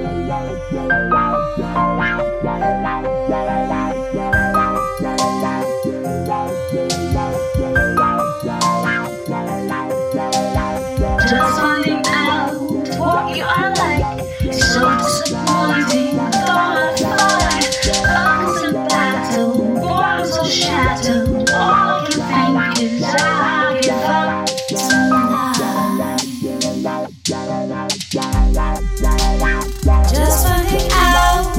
Just finding out what you are like, so disappointing. Though I fight a constant battle, boy I'm so shattered. All I can think is I give up tonight. Just finding out,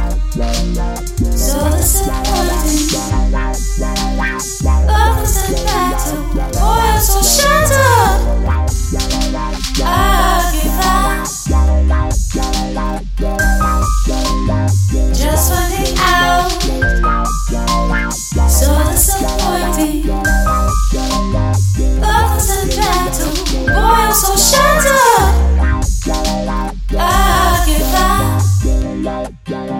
so disappointing. A constant battle, boy I'm so shattered. I give up. Just finding out, so disappointing. A constant battle, boy I'm so shattered. I give up.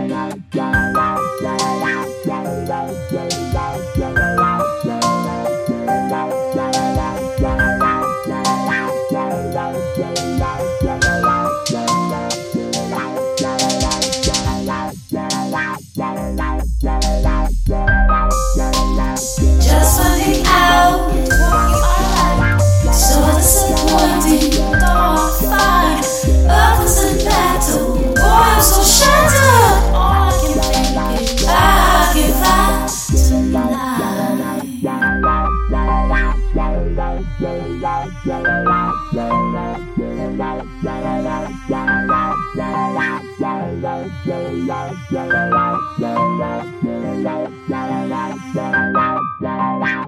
Just finding out what you are like, so disappointing. Though I fight a constant battle, boy I'm so shattered. All I can think is I give up tonight.